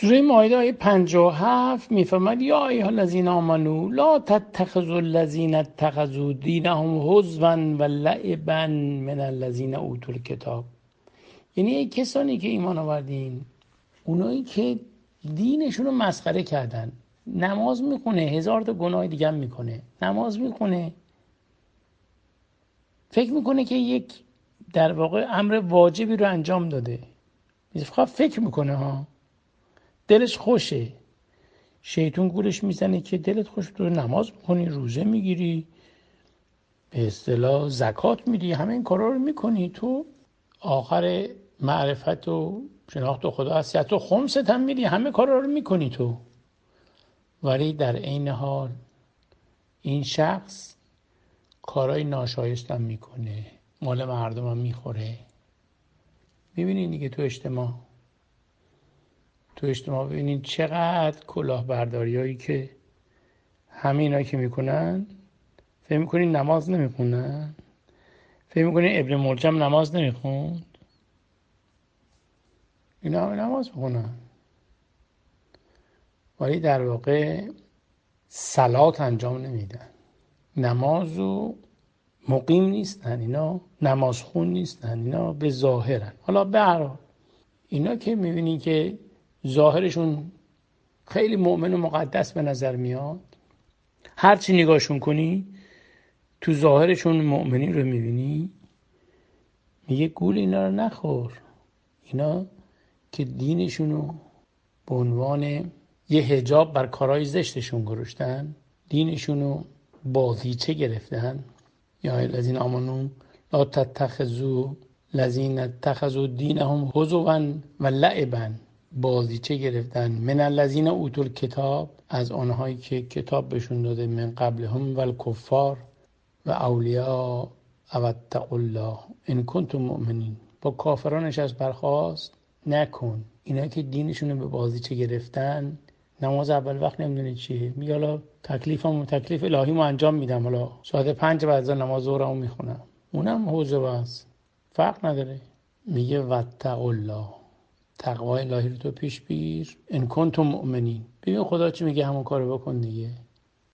سوره مائده آیه 57 میفرماید یا ایها الذین آمنوا لا تتخذوا الذین اتخذوا دینهم هزوا و لعبا من الذین اوتوا الکتاب. یعنی ای کسانی که ایمان آوردین، اونایی که دینشون رو مسخره کردن، نماز میخونه، هزار تا گناه دیگه هم میکنه، نماز میخونه، فکر میکنه که یک در واقع امر واجبی رو انجام داده، فقط فکر میکنه ها، دلش خوشه، شیطون گولش میزنه که دلت خوش، تو نماز میکنی، روزه میگیری، به اصطلاح زکات میدی، همه این کارا رو میکنی، تو آخر معرفت و شناخت خدا هستی، حتی خمست هم میدی، همه کارا رو میکنی تو، ولی در عین حال این شخص کارهای ناشایست هم میکنه، مال مردم هم میخوره. میبینین دیگه تو اجتماع ببینین چقدر کلاهبرداری هایی که همینا که میکنن، فکر میکنین نماز نمیخونن، فکر میکنین ابن ملجم نماز نمیخوند، اینا همه نماز میخونن ولی در واقع صلات انجام نمیدن، نماز و مقیم نیستن، اینا نمازخون نیستن، اینا به ظاهرن. حالا به هر حال اینا که میبینین که ظاهرشون خیلی مؤمن و مقدس به نظر میاد، هر چی نگاهشون کنی تو ظاهرشون مؤمنی رو میبینی، میگه گول اینا رو نخور، اینا که دینشونو به عنوان یه حجاب بر کارهای زشتشون گذاشتن، دینشونو بازیچه گرفتن. یا الذین آمنو لا تتخذوا الذین اتخذوا دینهم هزوا و لعبا، بازیچه گرفتن، من الذین اوتوا الکتاب، از آنهایی که کتاب بهشون داده، من قبلهم و الکفار و اولیاء او اتقوا الله ان کنتم مؤمنین، با کافرانش از برخواست نکن. اینا که دینشونو به بازیچه گرفتن، نماز اول وقت نمیدونه چیه، میگه حالا تکلیف الهیمو انجام میدم، حالا ساعت 5 بعد از نماز ظهرمو میخونم، اونم حوزه بس، فرق نداره. میگه واتقوا الله، تقوای الهی رو تو پیش بگیر، ان کنتم مؤمنین. ببین خدا چی میگه، همون کارو بکن دیگه.